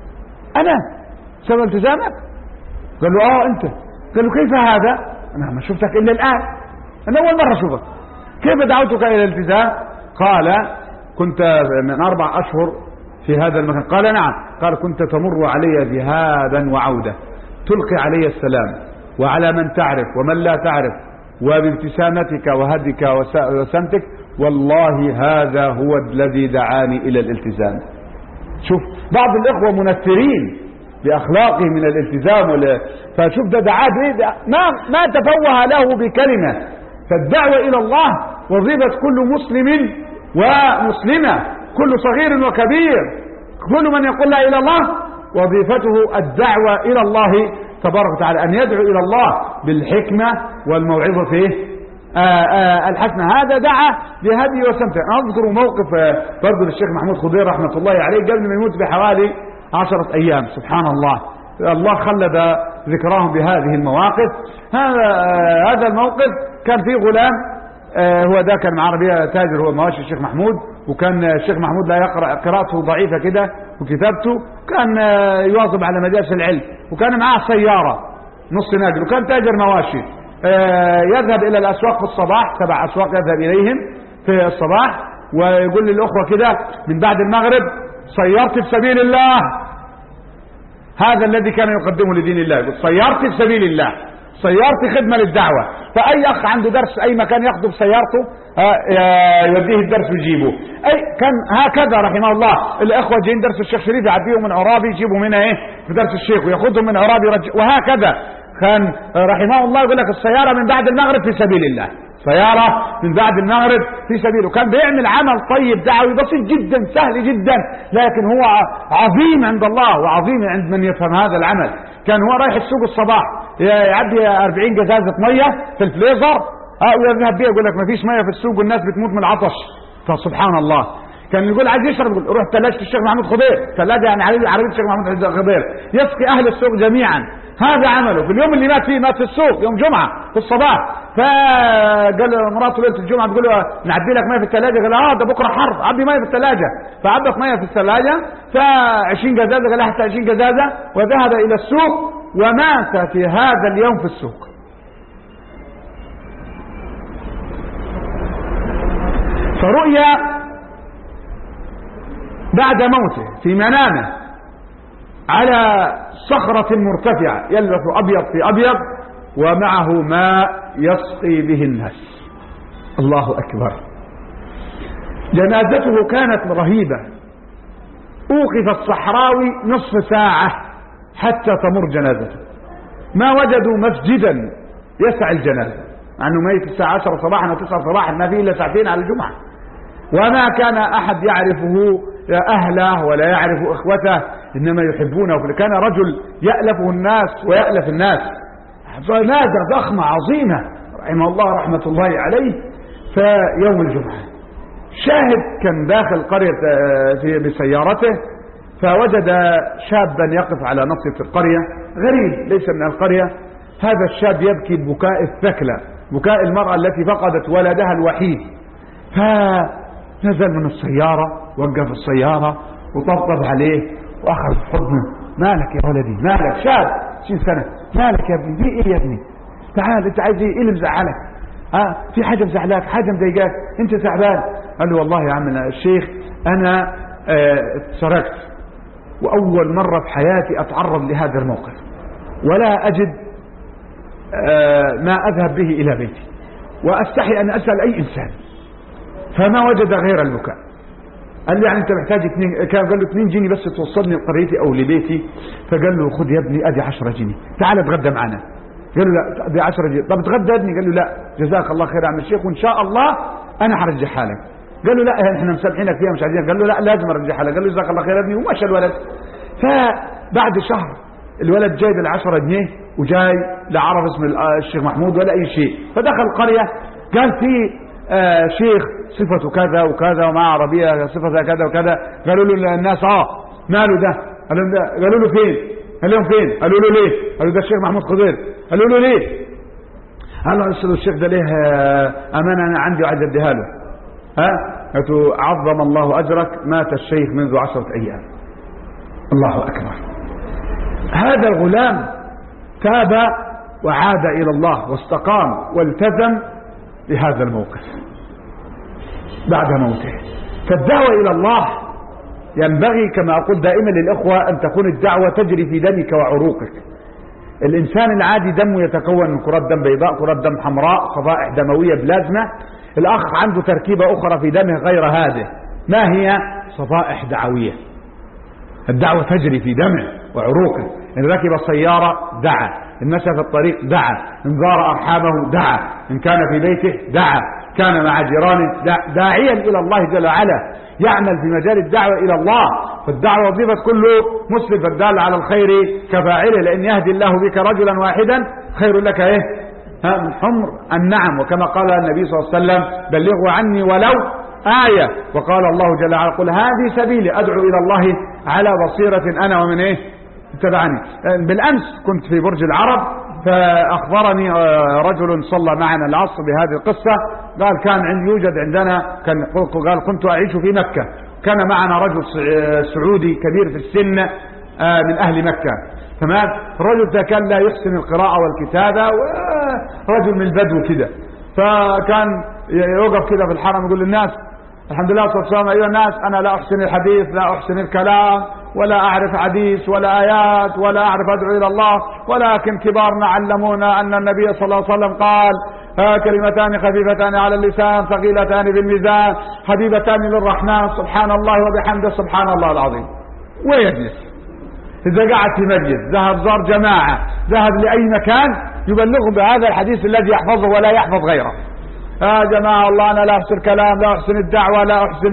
سبب التزامك؟ قال له انت. قال له كيف هذا؟ انا ما شفتك الا الان، انا اول مرة اشوفك، كيف دعوتك الى الالتزام؟ قال كنت من 4 أشهر في هذا المكان. قال نعم. قال كنت تمر علي ذهابا وعودة، تلقي علي السلام وعلى من تعرف ومن لا تعرف، وبابتسامتك وهدك وسمتك، والله هذا هو الذي دعاني إلى الالتزام. شوف بعض الإخوة منفرين بأخلاقه من الالتزام فشوف ده دعاه ما تفوه له بكلمة. فالدعوة إلى الله وظيفة كل مسلم ومسلمة، كل صغير وكبير، كل من يقول لا إلى الله وظيفته الدعوة إلى الله تبارك وتعالى، أن يدعو إلى الله بالحكمة والموعظة الحسنة. هذا دعا بهدي وسمته. أذكر موقف برضو للشيخ محمود خضير رحمة الله عليه قبل ما يموت بحوالي 10 أيام. سبحان الله، الله خلد ذكراهم بهذه المواقف. هذا الموقف كان فيه غلام، هو ده كان عربية تاجر، هو مواشي الشيخ محمود، وكان الشيخ محمود لا يقرأ، قراءته ضعيفة كده وكتابته، كان يواظب على مجالس العلم، وكان معاه سيارة نص ناقل، وكان تاجر مواشي. يذهب إلى الأسواق في الصباح، 7 أسواق يذهب إليهم في الصباح، ويقول للأخوة كده من بعد المغرب سيارتي في سبيل الله. هذا الذي كان يقدمه لدين الله، يقول سيارتي في سبيل الله، سيارتي خدمة للدعوة. فأي أخ عنده درس أي مكان ياخده بسيارته يوديه الدرس ويجيبه. أي كان هكذا رحمه الله. الأخوة جايين درس الشيخ شريف يعديهم من عرابي يجيبوا منها في درس الشيخ، وياخذهم من عرابي وهكذا. كان رحمه الله يقول لك السيارة من بعد المغرب في سبيل الله، سيارة من بعد المغرب في سبيله. كان بيعمل عمل طيب دعوي بسيط جدا سهل جدا، لكن هو عظيم عند الله وعظيم عند من يفهم هذا العمل. كان هو رايح السوق الصباح يعدي 40 جزازة مية في الفليزر، ويذهب بيها يقول لك ما فيش مية في السوق والناس بتموت من العطش. فسبحان الله كان يقول عايز يشرب، يقول روح ثلاجة الشيخ محمود خضير، ثلاجة يعني عربية الشيخ محمود خضير، يسقي أهل السوق جميعا. هذا عمله في اليوم اللي مات فيه، مات في السوق يوم جمعة في الصباح. فقال مراته ليلة الجمعة بتقول له نعبي لك مية في الثلاجة، قال ده بكرة حر، عبي مية في الثلاجة. فعبت مية في الثلاجة، ف20 جزازة، قال حتى 20 جزازة، وذهب إلى السوق ومات في هذا اليوم في السوق. فرؤيا بعد موته في منامه على صخرة مرتفعة يلبس أبيض في أبيض ومعه ماء يسقي به الناس. الله أكبر. جنازته كانت رهيبة، أوقف الصحراوي نصف ساعة حتى تمر جنازته، ما وجدوا مسجدا يسع الجنازة، مع أنه ميت الساعة 10 صباحا و9 صباحا، ما فيه إلا ساعتين على الجمعة، وما كان أحد يعرفه أهله ولا يعرف إخوته، إنما يحبونه. كان رجل يألفه الناس ويألف الناس، جنازة ضخمة عظيمة رحمه الله رحمة الله عليه. فيوم الجمعة شاهد كان داخل قرية بسيارته، فوجد شابا يقف على نصف القرية، غريب ليس من القرية. هذا الشاب يبكي بكاء الثكلى، بكاء المرأة التي فقدت ولدها الوحيد. فنزل من السيارة، وقف السيارة وطبطب عليه واخذ حضنه. مالك يا ولدي؟ مالك؟ شاب 20 سنة، مالك يا ابني؟ في ايه يا ابني؟ تعال، انت عايز ايه؟ اللي مزعلك؟ في حاجة مزعلاك؟ حاجة مضايقاك؟ انت تعبان؟ قال له والله يا عمنا الشيخ انا اتسرقت، واول مرة في حياتي اتعرض لهذا الموقف، ولا اجد ما اذهب به الى بيتي، واستحي ان اسأل اي انسان، فما وجد غير البكاء. قال لي يعني انت محتاج 2، قال له 2 جنيه بس توصلني لقريتي او لبيتي. فقال له خذ يا ابني ادي 10 جنيه، تعال اتغدى معنا. قال له لا دي 10 جنيه. طب تغددني؟ قال له لا جزاك الله خير يا عم الشيخ، وان شاء الله انا هرجعها لك. قال له لا احنا مسامحينك فيها مش عايزين. قال له لا لازم ارجعها لك. قال له جزاك الله خير يا ابني، ومشى الولد. فبعد شهر الولد جايب ال10 جنيه وجاي لا عرف اسم الشيخ محمود ولا اي شيء. فدخل القريه قال في شيخ صفته كذا وكذا ومع عربيه صفتها كذا وكذا. قالوا له الناس ماله ده؟ قالوا له فين؟ قال لهم فين؟ قالوا له ليه؟ قالوا ده الشيخ محمود خضير. قالوا له ليه؟ قال له الشيخ ده ليه امانه انا عندي وعايز اديها له. قالوا عظم الله اجرك، مات الشيخ منذ 10 ايام. الله اكبر. هذا الغلام تاب وعاد الى الله واستقام والتزم بهذا الموقف بعد موته. فالدعوة إلى الله ينبغي كما أقول دائما للإخوة أن تكون الدعوة تجري في دمك وعروقك. الإنسان العادي دمه يتكون من كرات دم بيضاء، كرات دم حمراء، صفائح دموية بلازمة. الأخ عنده تركيبة أخرى في دمه غير هذه، ما هي؟ صفائح دعوية. الدعوة تجري في دمه وعروقه. إن ركب السيارة دعا، إن مشى في الطريق دعا، إن زار أرحامه دعا، إن كان في بيته دعا، كان مع جيرانه داعيا إلى الله جل وعلا، يعمل في مجال الدعوة إلى الله. فالدعوة وظيفة كل مسلم، فالدال على الخير كفاعله، لأن يهدي الله بك رجلا واحدا خير لك من حمر النعم. وكما قال النبي صلى الله عليه وسلم بلغوا عني ولو آية. وقال الله جل وعلا قل هذه سبيلي أدعو إلى الله على بصيرة أنا ومن اتبعني. بالأمس كنت في برج العرب، فأخبرني رجل صلى معنا العصر بهذه القصة. قال كان يوجد عندنا قال كنت أعيش في مكة، كان معنا رجل سعودي كبير في السن من أهل مكة، تمام. الرجل ده كان لا يحسن القراءة والكتابة، ورجل من البدو كده. فكان يوقف كده في الحرم يقول للناس الحمد لله والصلاة والسلام أيها الناس، أنا لا أحسن الحديث، لا أحسن الكلام، ولا أعرف حديث ولا آيات، ولا أعرف أدعو إلى الله، ولكن كبارنا علمونا أن النبي صلى الله عليه وسلم قال كلمتان خفيفتان على اللسان ثقيلتان في الميزان حبيبتان للرحمن سبحان الله وبحمده سبحان الله العظيم. ويجلس إذا قعد في مجلس، ذهب زار جماعة، ذهب لأي مكان، يبلغهم بهذا الحديث الذي يحفظه ولا يحفظ غيره. جماعة الله أنا لا أحسن كلام، لا أحسن الدعوة، لا أحسن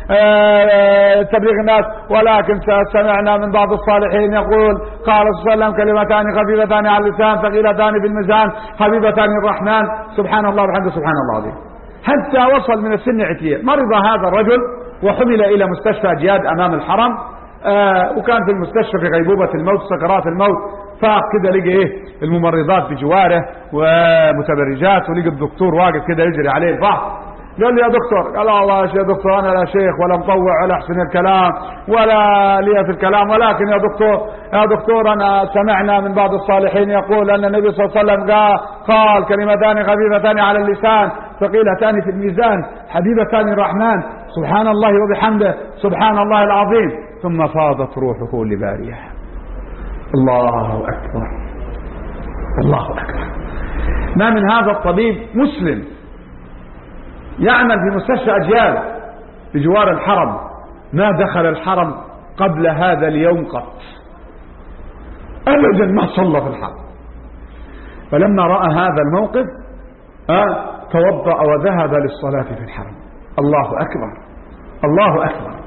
تبليغ الناس، ولكن سمعنا من بعض الصالحين يقول قال صلى الله عليه وسلم كلمتان خفيفتان على اللسان ثقيلتان في الميزان حبيبتان الرحمن سبحان الله وبحمده سبحان الله العظيم. حتى وصل من السن عتية. مرض هذا الرجل وحمل إلى مستشفى جياد أمام الحرم، وكان في المستشفى في غيبوبة الموت، سكرات الموت. فاق كده لقى الممرضات بجواره ومتبرجات، ولقى الدكتور واقف كده يجري عليه الفحص. قال لي يا دكتور، قال الله يا دكتور انا لا شيخ ولا مطوع ولا احسن الكلام ولا لي في الكلام، ولكن يا دكتور انا سمعنا من بعض الصالحين يقول ان النبي صلى الله عليه وسلم قال كلمتان خفيفتان على اللسان ثقيلتان في الميزان حبيبتان الرحمن سبحان الله وبحمده سبحان الله العظيم. ثم فاضت روحه لباريه. الله أكبر الله أكبر. ما من هذا الطبيب مسلم يعمل في مستشفى أجيال بجوار الحرم ما دخل الحرم قبل هذا اليوم قط أبدا، ما صلى في الحرم. فلما رأى هذا الموقف توضأ وذهب للصلاة في الحرم. الله أكبر الله أكبر.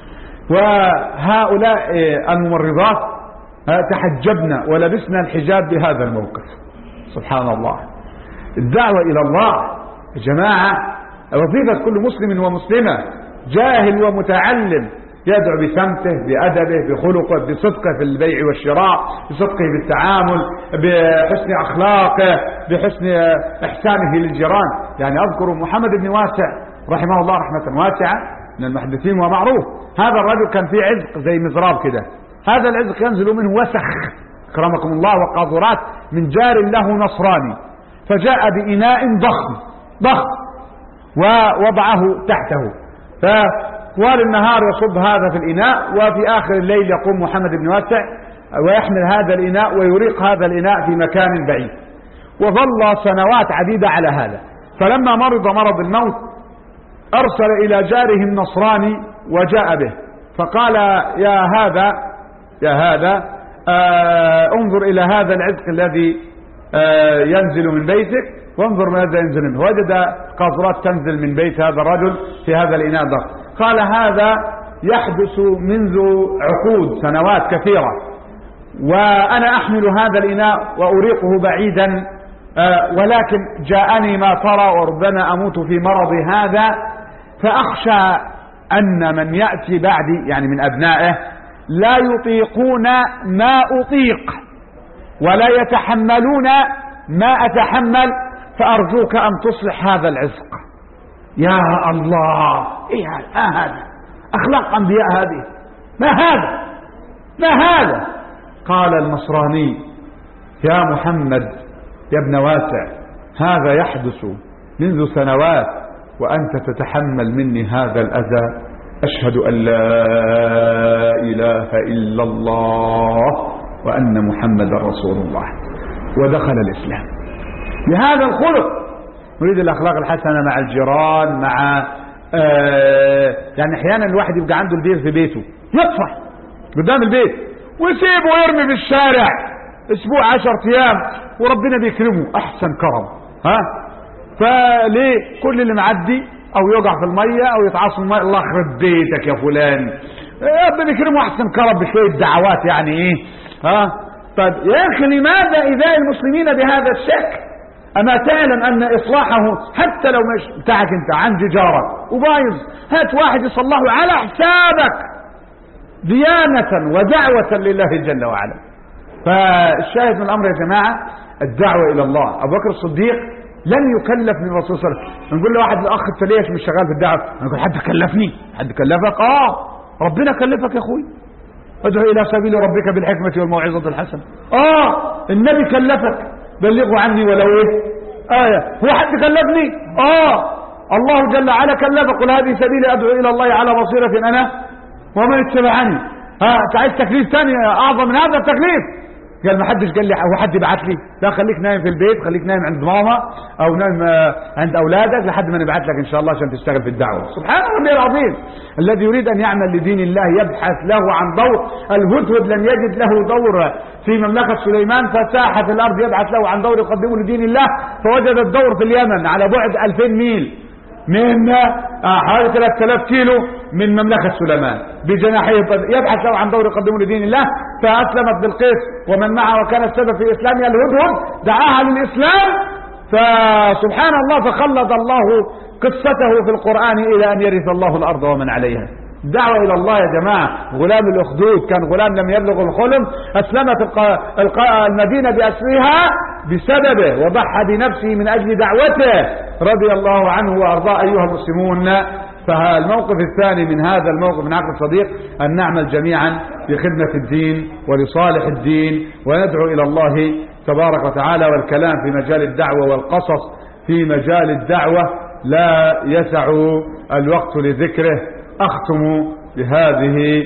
وهؤلاء الممرضات تحجبنا ولبسنا الحجاب بهذا الموقف. سبحان الله. الدعوة إلى الله يا جماعة وظيفة كل مسلم ومسلمة، جاهل ومتعلم، يدعو بسمته بأدبه بخلقه بصدقه في البيع والشراء، بصدقه بالتعامل، بحسن أخلاقه، بحسن إحسانه للجيران. يعني أذكر محمد بن واسع رحمه الله رحمة واسعة من المحدثين ومعروف. هذا الرجل كان فيه عزق زي مزراب كده، هذا العزق ينزل منه وسخ أكرمكم الله وقاذورات من جار له نصراني، فجاء بإناء ضخم ووضعه تحته، فطوال النهار يصب هذا في الإناء، وفي آخر الليل يقوم محمد بن واسع ويحمل هذا الإناء ويريق هذا الإناء في مكان بعيد، وظل سنوات عديدة على هذا. فلما مرض الموت أرسل إلى جاره النصراني وجاء به، فقال يا هذا انظر إلى هذا العزق الذي ينزل من بيتك وانظر ماذا ينزل منه. وجد قاذورات تنزل من بيت هذا الرجل في هذا الإناء ضخم. قال هذا يحدث منذ عقود سنوات كثيرة، وأنا أحمل هذا الإناء وأريقه بعيدا، ولكن جاءني ما ترى وربما أموت في مرضي هذا، فأخشى أن من يأتي بعدي يعني من أبنائه لا يطيقون ما أطيق ولا يتحملون ما أتحمل، فأرجوك أن تصلح هذا العزق. يا الله، إيه هذا؟ أخلاق أنبياء هذه؟ ما هذا؟ قال النصراني: يا محمد يا ابن واسع، هذا يحدث منذ سنوات وأنت تتحمل مني هذا الأذى. أشهد أن لا إله إلا الله وأن محمد رسول الله، ودخل الإسلام بهذا الخلق. نريد الأخلاق الحسنة مع الجيران، مع يعني أحيانا الواحد يبقى عنده البير في بيته يطفح قدام البيت ويسيبه ويرمي في الشارع أسبوع 10 أيام وربنا بيكرمه أحسن كرم. فليه كل اللي معدي أو يقع في المية أو يتعص في المية الله يخرب بيتك يا فلان، ربنا بيكرمه أحسن كرم بشوية دعوات يعني إيه. طيب يا أخي لماذا إيذاء المسلمين بهذا الشكل؟ أما تعلم أن إصلاحه حتى لو مش بتاعك أنت عندي جارك وبايظ، هات واحد يصلحه على حسابك ديانة ودعوة لله جل وعلا. فالشاهد من الأمر يا جماعة الدعوة إلى الله. أبو بكر الصديق لم يكلف من الرسول صلى الله عليه وسلم. نقول له واحد الأخ أنت ليش مش شغال في الدعوة؟ نقول حد كلفني. حد كلفك؟ ربنا كلفك يا أخوي. ادعو إلى سبيل ربك بالحكمة والموعظة الحسنة. النبي كلفك بلغوا عني ولو آية. هو حد كلفني؟ الله جل وعلا كلفك. قل هذه سبيلي أدعو إلى الله على بصيرة أنا ومن اتبعني. انت عايز تكليف ثاني اعظم من هذا التكليف؟ قال ما حدش قال لي هو حد يبعت لي، لا خليك نايم في البيت، خليك نايم عند ماما او نايم عند اولادك لحد ما نبعت لك ان شاء الله عشان تشتغل في الدعوه. سبحان ربي العظيم. الذي يريد ان يعمل لدين الله يبحث له عن دور. الهدهد لم يجد له دور في مملكه سليمان فساح في الارض يبحث له عن دور يقدمه لدين الله، فوجد الدور في اليمن على بعد 2000 ميل من حوالي 3000 كيلو من مملكة سليمان بجناحيه، يبحث له عن دور يقدمه لدين الله. فأسلمت بلقيس ومن معه وكان السبب في إسلامها الهدهد دعاها للإسلام، فسبحان الله فخلد الله قصته في القرآن إلى أن يرث الله الأرض ومن عليها. دعوة إلى الله يا جماعة. غلام الأخدود كان غلام لم يبلغ الحلم، أسلمت المدينة بأسرها بسببه وضحى بنفسه من أجل دعوته رضي الله عنه وأرضاه. أيها المسلمون، فالموقف الثاني من هذا الموقف من عقد الصديق أن نعمل جميعا لخدمة الدين ولصالح الدين وندعو إلى الله تبارك وتعالى. والكلام في مجال الدعوة والقصص في مجال الدعوة لا يسع الوقت لذكره. أختم بهذه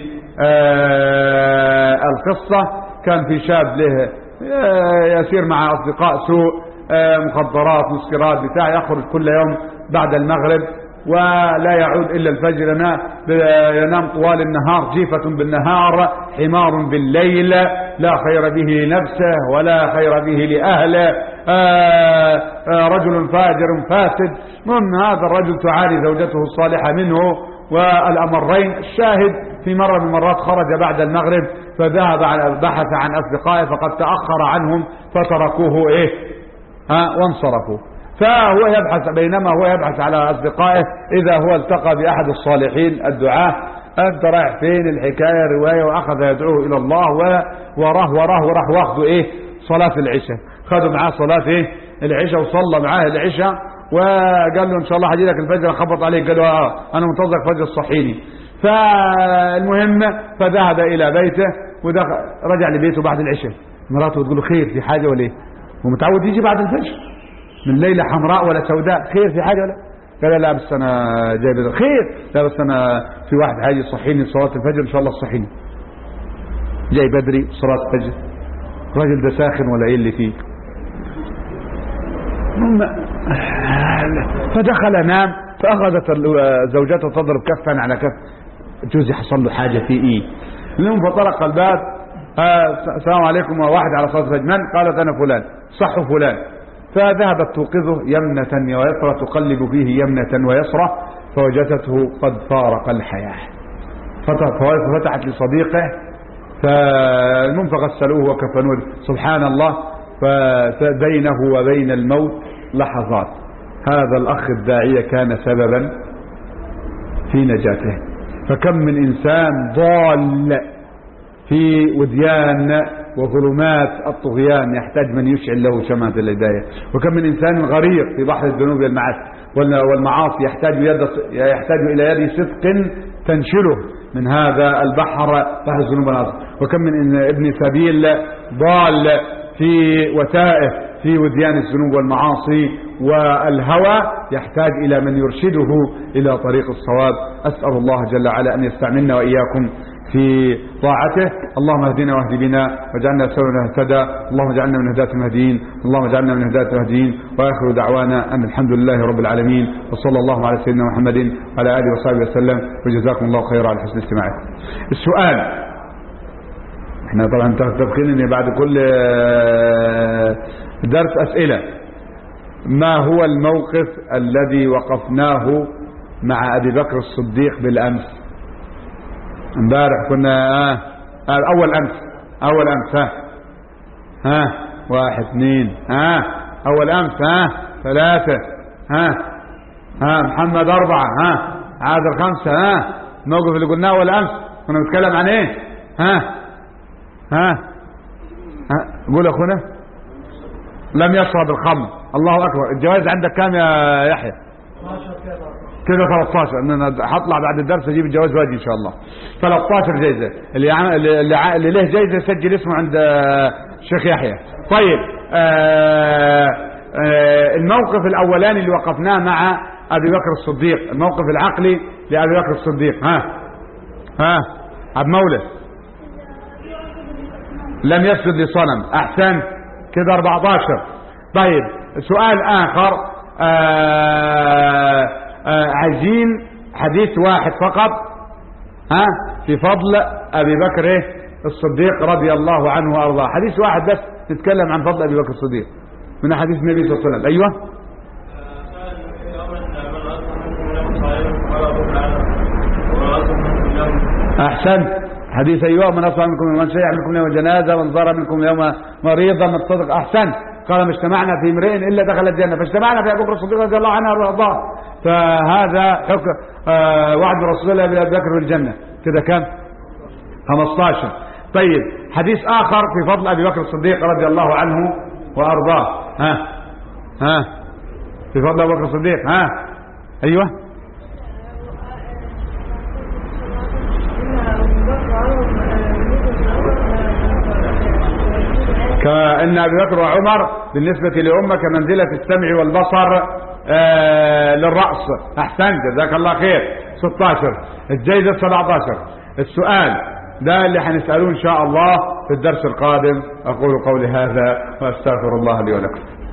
القصة. كان في شاب له يسير مع أصدقاء سوء، مخدرات مسكرات بتاع، يخرج كل يوم بعد المغرب ولا يعود إلا الفجر، ينام طوال النهار، جيفة بالنهار حمار بالليل، لا خير به لنفسه ولا خير به لأهله، رجل فاجر فاسد. من هذا الرجل تعاني زوجته الصالحة منه والأمرين. الشاهد في مرة من المرات خرج بعد المغرب فذهب بحث عن أصدقائه فقد تأخر عنهم فتركوه وانصرفوا. فهو يبحث، بينما هو يبحث على أصدقائه إذا هو التقى بأحد الصالحين الدعاة. أنت رايح فين؟ الحكاية رواية. وأخذ يدعوه إلى الله وراه واخذوا صلاة العشاء. خدوا معاه صلاة العشاء وصلى معاه العشاء وقال له إن شاء الله هجي لك الفجر أخبط عليك. قال له أنا منتظرك فجر الصحيني. فالمهم فذهب إلى بيته ودخل، رجع لبيته بعد العشاء. مراته تقول له خير في حاجة ولا ومتعود يجي بعد الفجر من ليلة حمراء ولا سوداء، خير في حاجة ولا؟ قال لا بس أنا جاي بدر. خير؟ لا بس أنا في واحد هيجي يصحيني صلاة الفجر إن شاء الله تصحيني. جاي بدري صلاة الفجر. الراجل ده ساخن ولا إيه اللي فيه؟ فدخل نام، فأخذت زوجته تضرب كفا على كف. جوزي حصل له حاجة في المهم فطرق الباب السلام عليكم، واحد على صلاة الفجر، من؟ قالت أنا فلان، صح فلان. فذهبت توقظه يمنة ويسرى، تقلب فيه يمنة ويسرى، فوجدته قد فارق الحياة. ففتحت لصديقه، فالمهم فغسلوه وكفنوه. سبحان الله، فبينه وبين الموت لحظات. هذا الأخ الداعية كان سببا في نجاته. فكم من إنسان ضال في وديان وظلمات الطغيان يحتاج من يشعل له شمعة الهداية، وكم من إنسان غريق في بحر الذنوب والمعاصي يحتاج إلى يد صدق تنشله من هذا البحر، بحر الذنوب والمعاصي. وكم من ابن سبيل ضال في وتائه في وديان الذنوب والمعاصي والهوى، يحتاج إلى من يرشده إلى طريق الصواب. أسأل الله جل وعلا أن يستعملنا وإياكم في طاعته. اللهم اهدنا واهد بنا واجعلنا سببا من اهتدى، اللهم اجعلنا من هداة المهديين، اللهم اجعلنا من هداة المهديين. واخر دعوانا ان الحمد لله رب العالمين، وصلى الله على سيدنا محمد وعلى اله وصحبه وسلم، وجزاكم الله خيرا على حسن استماعكم. السؤال، احنا طبعا تفكرين ان بعد كل درس اسئله. ما هو الموقف الذي وقفناه مع ابي بكر الصديق بالامس؟ امبارح كنا اول امس ها 1 2 اول امس 3 محمد 4 عادل 5 الموقف اللي قلناه اول امس كنا بنتكلم عن ايه؟ قول اخونا. لم يشرب الخمر. الله اكبر. الجوائز عندك كام يا يحيى؟ كده 13. انا هطلع بعد الدرس اجيب الجواز واجي ان شاء الله. 13 جايزه. اللي له جايزه يسجل اسمه عند الشيخ يحيى. طيب، الموقف الاولاني اللي وقفناه مع ابي بكر الصديق، الموقف العقلي لابي بكر الصديق. عبد مولى لم يسجد لصنم. احسن، كده 14. طيب، سؤال اخر، عايزين حديث واحد فقط في فضل ابي بكر الصديق رضي الله عنه وارضاه. حديث واحد بس نتكلم عن فضل ابي بكر الصديق من حديث النبي صلى الله عليه وسلم. ايوه. احسن، حديث ايوه، من اصبح منكم من شيع منكم يوم الجنازه، من زار منكم يوم مريضا، من صدق. احسن، قال ما اجتمعنا في امرئ الا دخل الجنه، فاجتمعنا في ابي بكر الصديق رضي الله عنه وارضاه. فهذا حكم وعد رسول الله بابي بكر بالجنه. كده كم؟ 15. طيب، حديث اخر في فضل ابي بكر الصديق رضي الله عنه وارضاه. في فضل ابي بكر الصديق. ايوه. كأن أبي بكر وعمر بالنسبة لأمة كمنزلة السمع والبصر للرأس. أحسن، جزاك الله خير. 16. الجائزة 17. السؤال ده اللي هنسألوه إن شاء الله في الدرس القادم. أقول قولي هذا وأستغفر الله لي ولكم.